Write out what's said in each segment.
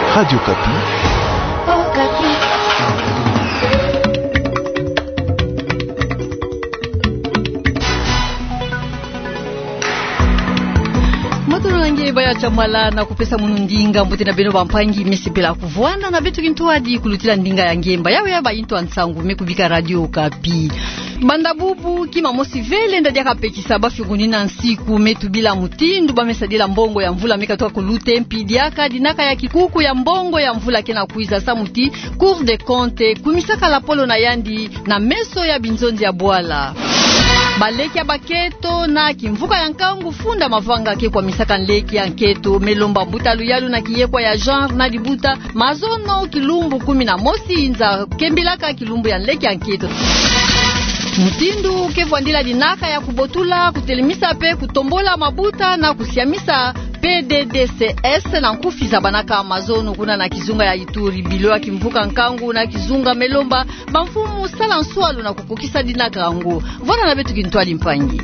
Radio Kapi. Oh, Kapi. Maturange baya chamala na kupesa munundinga mbuti na beno bampangi mesi pela kuvuana na betu kintuadi kulutila ndinga ya ngemba yawe yaba into ansangu mekubika Radio Kapi. Banda bubu kima mosi vele ndadia kapekisa bafyuguni na nsiku metu bila mutindu bamesadila mbongo ya mvula meka toka kulute mpidiaka dinaka ya kikuku ya mbongo ya mvula kena kuiza samuti Cour des comptes kumisaka la polo na yandi na meso ya binzonzi ya bwala. Baleki ya baketo na kimvuka ya nkangu funda mavanga ke kwa misaka nleki ya nketo melomba mbuta luyalu na kiyekwa ya genre na dibuta mazono kilumbu 11 inza kembilaka kilumbu ya nleki ya nketo. Mutindu kevwandila dinaka ya kubotula kutelimisa pe kutombola mabuta na kusiamisa PDDCS na nkufiza banaka Amazono kuna na kizunga ya Ituri bilo ya kimvuka nkangu na kizunga melomba bamfumu sala nswalu na kupukisa dinaka angu vona na betu kintwali mpangi.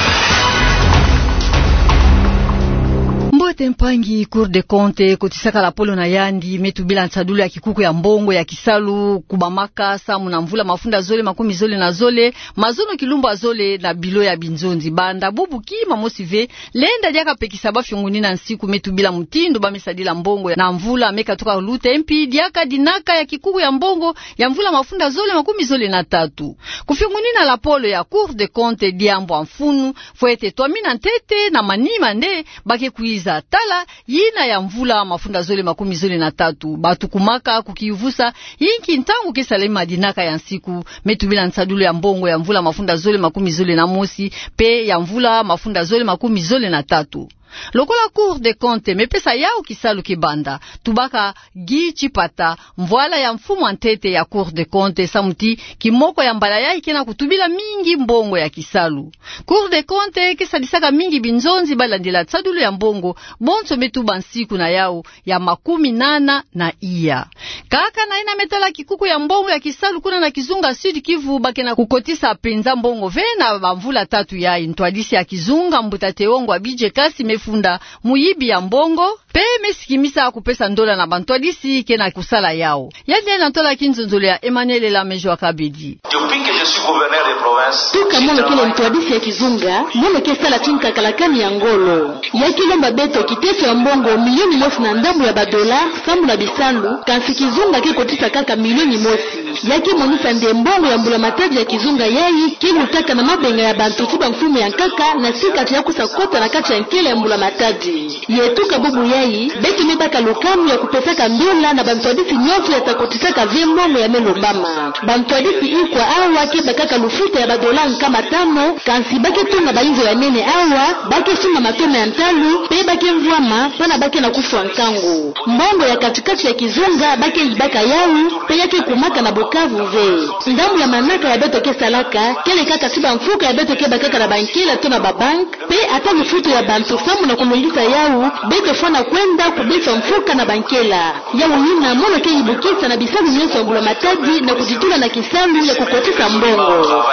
Mbote mpangi Cour des comptes kotisaka la polo na yandi metu bila nsadulu ya kikuku ya mbongo ya kisalu kubamaka samu na mvula mafunda zole makumi zole na zole mazono kilumba zole na bilo ya binzonzi banda bubu kima mosive lenda diaka pekisa bafyunguni na nsiku metu bila mutindo bamesadila mbongo na mvula meka toka lute mpi diaka dinaka ya kikuku ya mbongo ya mvula mafunda zole makumi zole na tatu kufyunguni na la polo ya Cour des comptes diambo amfunu fuete twamina ntete na manima nde bake kuiza tala yina ya mvula mafunda zole makumi zole na tatu batu kumaka kukivusa yinki ntangu kesalema dinaka ya nsiku metu bila nsadulu ya mbongo ya mvula mafunda zole makumi zole na mosi pe ya mvula mafunda zole makumi zole na tatu. Lokola Cour des comptes mepesa yao kisalu kibanda tubaka gichi pata mvwala ya mfumu antete ya Cour des comptes samuti kimoko ya mbala ya ikena kutubila mingi mbongo ya kisalu. Cour des comptes kesadisaka mingi binzonzi balandila tsadulu ya mbongo bonso metu bansiku na yao ya makumi nana na iya. Kaka na ina metala kikuku ya mbongo ya kisalu kuna na kizunga Sud Kivu bakena kukotisa penza mbongo vena bamvula tatu ya intwadisi ya kizunga mbutateongo abije kasi funda muyibi ya mbongo pe mesikimisa kupesa ndola na bantwadisi kena kusala yao yande na ntola kinzonzolo ya Emmanuel Lamejo Akabedi. Depuis que je suis gouverneur des provinces tuka mwana kile mtwadisi ya kizunga mwana kesala tinka kalakani ya ngolo ya kilomba beto kiteso ya mbongo milioni mosi na ndamu ya badola samu na bisalu kansi kizunga kikotisa kaka milioni mosi yaki monisa nde mbongo ya mbula mataji ya kizunga yayi kikutaka na mabenga ya bantu tiba mfumu ya nkaka na sikati ya kusakota na kati ya nkele ya mbula mataji yetuka bubu yayi beti mebaka lukamu ya kupesaka ndola na bantwadisi nyofu ya takotisaka vembongo ya melombama bantwadisi ikwa awa keba kaka lufuta ya badola nkama tano kansi bake tunga bainzo ya nene awa bake sunga matome ya ntalu pe bake mvwama pana bake na kufwa nkangu mbongo ya katikati ya kizunga bake ibaka yawu pe yake kumaka na Bukavu ve ndamu ya manaka ya beto ke salaka kele kaka siba mfuka ya beto keba kaka na bankila tona babank pe ata lufuta ya bantu samu na kumulisa yawu beto fana kwenda kubisa mfuka na bankela yawu yina mono ke ibukisa na bisabu nyeso ya mbula mataji na kujitula na kisalu ya kukotisa mbongo.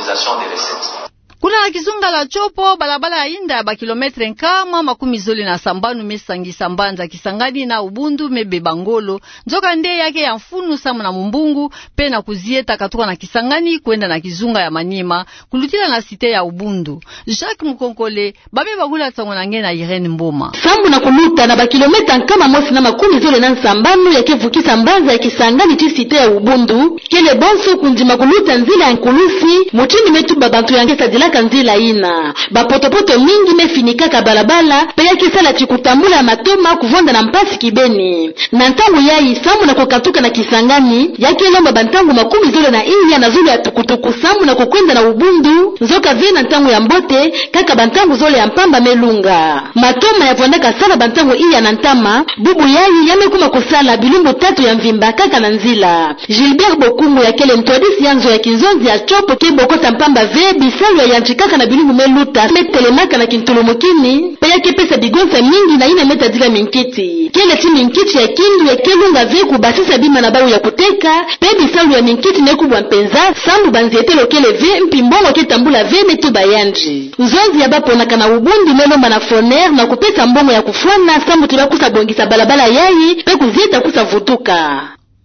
Kuna na kizunga la chopo balabala ya inda ya bakilometre nkama makumi zoli na sambanu mesangi sambanza kisangani na ubundu mebeba ngolo njoka nde yake ya mfunu samu na mumbungu pe na kuzieta katuka na kisangani kwenda na kizunga ya manima kulutila na site ya ubundu. Jacques Mukonkole babe bagula tsango na ngena Irene Mboma samu na kuluta na bakilometre nkama mosi na makumi zoli na sambanu ya kevukisa mbanza ya kisangani ti site ya ubundu kele bonso kunjima kuluta nzila ya nkulusi muchini metu babantu yangesa dila kanzila ina bapotopoto mingi mefinikaka balabala pe yake sala chikutambula ya matoma kuvonda na mpasi kibeni na ntangu yayi samu na kukatuka na kisangani yake lomba bantangu makumi zole na inya na zole ya tukutuku samu na kukwenda na ubundu nzoka vena ntangu ya mbote kaka bantangu zole ya mpamba melunga matoma ya vondaka sala bantangu iya na ntama bubu yayi yamekuma kusala bilumbu tatu ya mvimba kaka na nzila Gilbert Bokungu ya kele mtwadisi yanzo ya kinzonzi ya chopo kebokota mpamba ve bisalu ya kanchikaka na bilingu meluta metelemaka na kintulumukini peya kepesa bigonsa mingi na ina meta dila minkiti kele ti minkiti ya kindu ya kelunga veku basisa bima na bau ya kuteka pe bisalu ya minkiti nekubwa mpenza sambu banzietelo kele ve mpimbongo ketambula ve metu bayanji uzozi ya baponaka na ubundi melomba na foner na kupesa mbongo ya kufwana sambu tibakusa bongisa balabala yayi pe kuzieta kusa vutuka.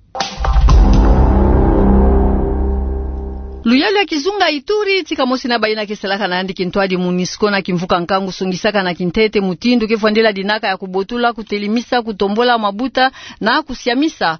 Luyalu ya Kizunga Ituri tika mosi na baina keselaka na andiki ntwadi Munisco na kimvuka nkangu sungisaka na kintete mutindu kefondela dinaka ya kubotula kutelimisa kutombola mabuta na kusiamisa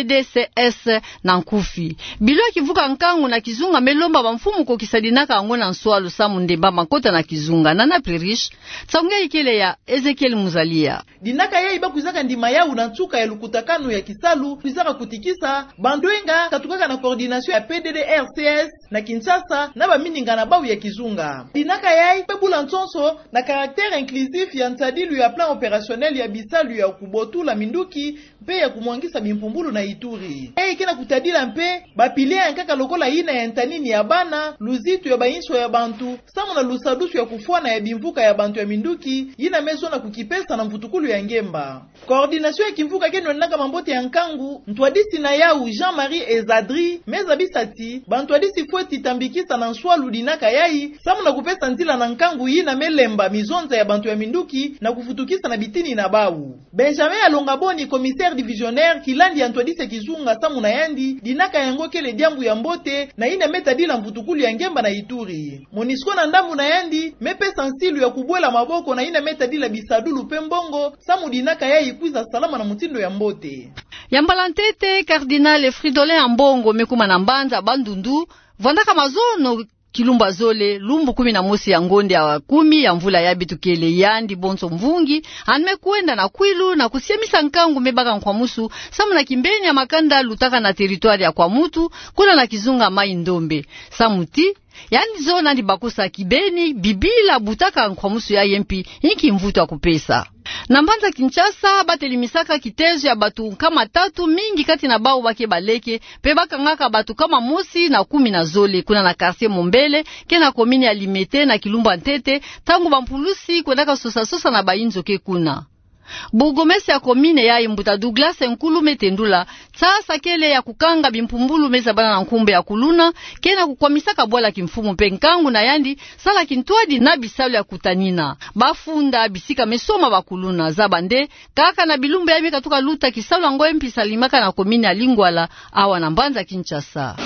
PDDCS na nkufi. Bilo ya kivuka nkangu na Kizunga melomba bamfumu ko kisadinaka angona nswalu samu ndemba makota na Kizunga nana Prirish tsaunga ikele ya Ezekiel Muzalia. Dinaka ya iba kuzaka ndima ya unantuka ya lukutakano ya kisalu kuzaka kutikisa bandoenga katukaka na coordination ya PDDRCS na Kinshasa na bamininga na bau ya Kizunga. Dinaka yai pebula ntonso na karaktere inclusif ya ntadilu ya plan opérationnel ya bisalu ya kubotula minduki mpe ya kumwangisa bimpumbulu na Ituri. Kena kutadila mpe bapilia yankaka lokola ina ya ntanini ya bana, luzitu ya bainso ya bantu, samu na lusadusu ya kufuana ya bimvuka ya bantu ya minduki, ina meso na kukipesa na mfutukulu ya ngemba. Koordinasyon ya kimvuka keno naka mambote ya nkangu, ntwadisi na yau Jean-Marie Ezadri, meza bisati, bantwadisi fueti tambikisa na nswalu dinaka yai, samu na kupesa ntila na nkangu ina melemba mizonza ya bantu ya minduki na kufutukisa na bitini na bau. Benjamin Alongaboni, commissaire divisionnaire kilandi ya ntwadisi Kizunga samu na yandi, dinaka yango kele diambu ya mbote na ina metadila mfutukulu ya ngemba na Ituri. Monisco na ndambu na yandi, mepesa nsilu ya kubwela maboko na ina metadila bisadulu pembongo, samu dinaka yai kuiza salama na mutindo ya mbote. Yambalantete, Cardinal Fridolin Ambongo mekuma na mbanza bandundu, vandaka mazono kilumba zole, lumbu 11 ya ngonde ya 10 ya mvula ya bitukele yandi bonso mvungi, anme kuenda na kwilu na kusiemisa nkangu mebaka nkwamusu, samu na kimbeni ya makanda lutaka na teritwari ya kwa mutu, kuna na Kizunga mai ndombe. Samuti, yani zona ndi bakusa kibeni, bibila butaka nkwamusu ya yempi, inki mvutu wa kupesa. Nambanza Kinshasa batelimisaka kitezo ya batu kama 3 mingi kati na bao bake baleke pe bakangaka batu kama mosi na 10 na zole kuna na quartier Mombele kena komini ya Limete na Kilumba Ntete tangu bampulusi kwendaka sosa na bainzo ke kuna. Bugomesi ya komine ya Imbuta Douglas Nkulu Metendula sasa kele ya kukanga bimpumbulu meza bana na nkumbe ya kuluna kena kukwamisaka bwala kimfumu pe nkangu na yandi sala kintwadi na bisalu ya kutanina bafunda bisika mesoma bakuluna zabande kaka na bilumbe ya mikatuka luta kisalu ngoe mpisa limaka na komine ya Lingwala awa na Mbanza Kinshasa.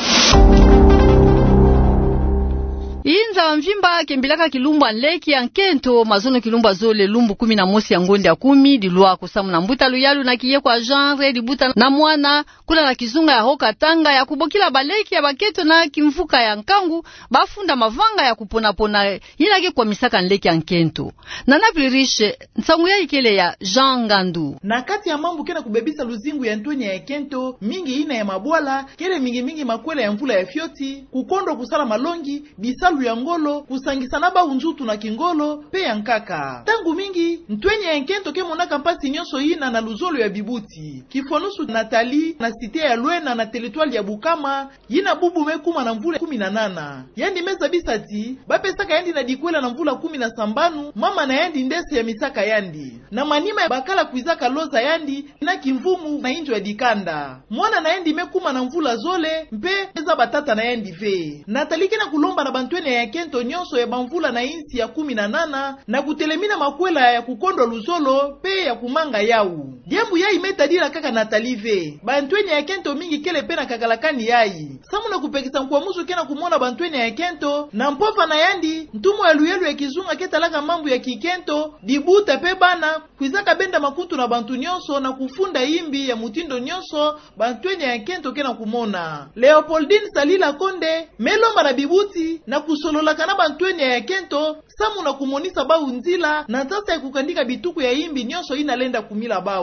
Inza mvimba kembilaka Kilumba Nleki ya Nkento mazono Kilumba zole lumbu 11 ya ngonde ya 10 dilua kusamu na mbuta luyalu na kiye kwa genre dibuta na mwana kula na Kizunga ya Hoka Tanga ya kubokila baleki ya baketo na kimfuka ya nkangu bafunda mavanga ya kupona inake kwa misaka Nleki ya Nkento na Napririshe nsangu ya ikele ya Jean Gandu na kati ya mambu kena kubebisa luzingu ya Ntonya ya Kento mingi ina ya mabwala kele mingi makwele ya mvula ya fioti kukondo kusala malongi bisa ya ngolo kusangisa naba unzutu na kingolo pe ya nkaka tangu mingi Ntonya ya Nkento ke monaka mpasi nyonso ina na luzolo ya bibuti kifonusu Natali na site ya Lwena na teritwali ya Bukama yina bubu mekuma na mvula 18 yandi meza bisati bapesaka yandi na dikwela na mvula 10 mama na yandi ndese ya misaka yandi na manima ya bakala kuizaka loza yandi na kimvumu na injo ya dikanda mwana na yandi mekuma na mvula zole mpe meza batata na yandi ve Natali kena kulomba na Ntonya ya Kento nyonso ya bamvula na insi ya 18 na kutelemina makwela ya kukondo luzolo pe ya kumanga yau diambu yai metadila kaka Natali ve Ntonya ya Kento mingi kele pena kakalakani yai samu na kupekisa nkwamusu kena kumona Ntonya ya Kento na mpofa na yandi ntumu ya luyelu ya Kizunga ketalaka mambu ya Kikento dibuta pe bana kuizaka benda makutu na bantu nyonso na kufunda imbi ya mutindo nyonso Ntonya ya Kento kena kumona Leopoldine Salila Konde melomba na bibuti na kusolola kana Ntonya ya Kento samu na kumonisa bau nzila na sasa ya kukandika bituku ya imbi nyonso inalenda kumila bau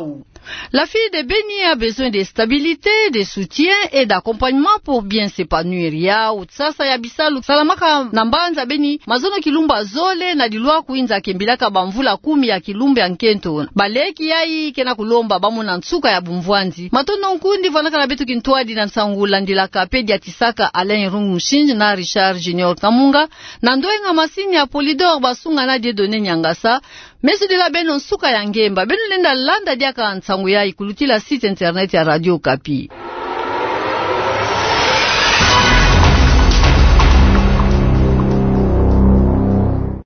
La fille de Beni a besoin de stabilité, de soutien et d'accompagnement pour bien s'épanouir. Ya utsasa ya Bisalu salamaka na Mbanza Beni mazono kilumba zole na dilwa kuinza kembilaka bamvula 10 ya kilumba ya nkento baleki yai kena kulomba bamu na nsuka ya bumvwanzi matono nkundi vanaka na betu kintwadi na nsangula ndilaka pedi ya Tisaka Alain Rungu Mshinji na Richard Junior Kamunga na ndoenga masini ya Polydor basunga na Dieudonné Nyangasa Mesu de la beno nsuka ya ngemba beno lenda landa diaka nsangu ya ikulutila site internet ya Radio Okapi.